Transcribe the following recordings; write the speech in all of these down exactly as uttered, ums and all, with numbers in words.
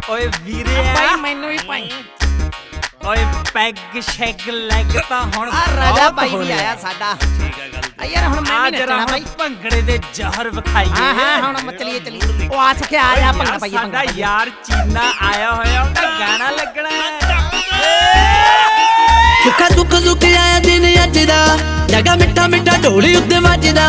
ओए वीरे भाई मैनू भी भाई ओए पैग शैग लैग ता हुण आ राजा भाई भी आया साडा ठीक है गल यार हुण मैं भी नचना भाई भंगड़े दे जहर विखाईए हां हां हुण मैं चलिए चलिए ओ आ सके आ जा भंगड़ा भाई साडा यार चीना आया होया ओदा गाना लगना सुखा सुख सुख आया दिन अज दा जगा मिठा मिठा ढोली उत्ते वजदा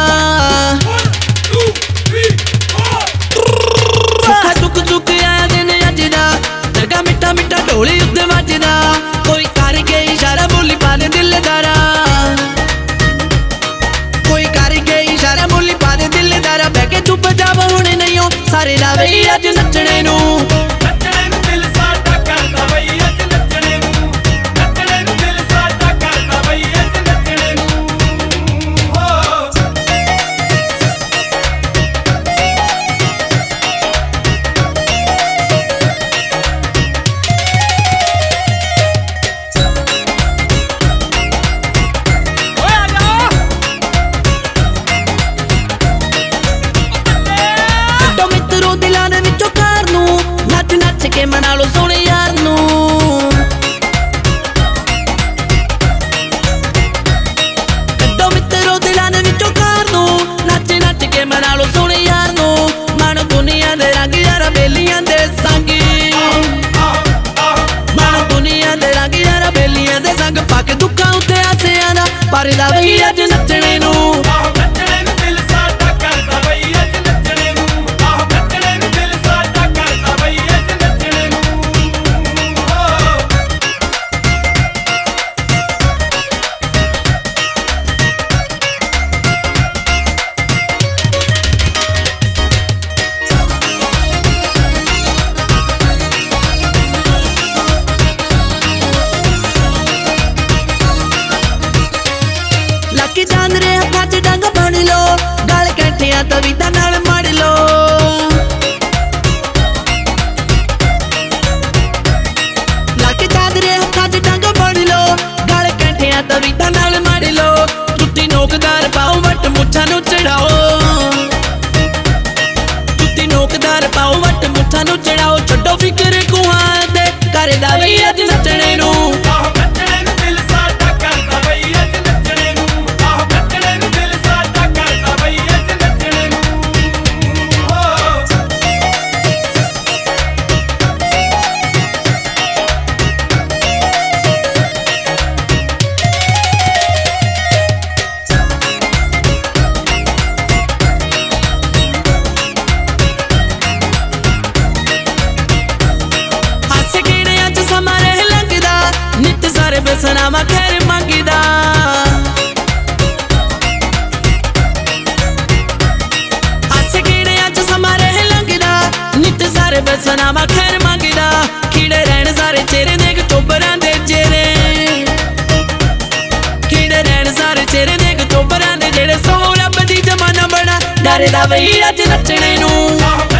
सुखा सुख सुख आया दिन अज दा जगा मिठा मिठा ढोली उत्ते वजदा कोई करके इशारा बोली पा दे दिलदारा कोई करके इशारा बोली पा दे दिलदारा बह के चुप जाव हुणे नहीं हो सारे रावे अज नचणे नू के मना लो सोने यार नू कड्डो मित्रो दिलां दे विचों कार नू नच नच के मना लो सोने यार नू मन दुनिया दे रंग यार बेलियां दे संग मन दुनिया दे रंग यार बेलियां दे संग पाके दुखां उत्ते आसियां दा परदा वही अज नचणे नू चांदरे हत्थां च डंग बन लो गल कैंठियां तवीतां नाल मड़ लो लक चांदरे हत्थां च डंग बन लो गल कैंठियां तवीतां नाल मड़ लो जुत्ती नोकदार पाओ वट मुछां नू चढ़ाओ जुत्ती नोकदार पाओ वट मुछां नू चढ़ाओ छड्डो फिकर कुआं दे करदा वही अज नचणे नू सनामा खैर मंगदा हस कीड़ियां च समा रह लंघदा नित सारे बसनामा खैर मंगदा कीड़े रहन सारे चेहरे देख चोबरां दे चेहरे कीड़े रहन सारे चेहरे देख चोबरां दे जेड़े सौ रब दी जमाना बड़ा डरदा वही अज नचणे नू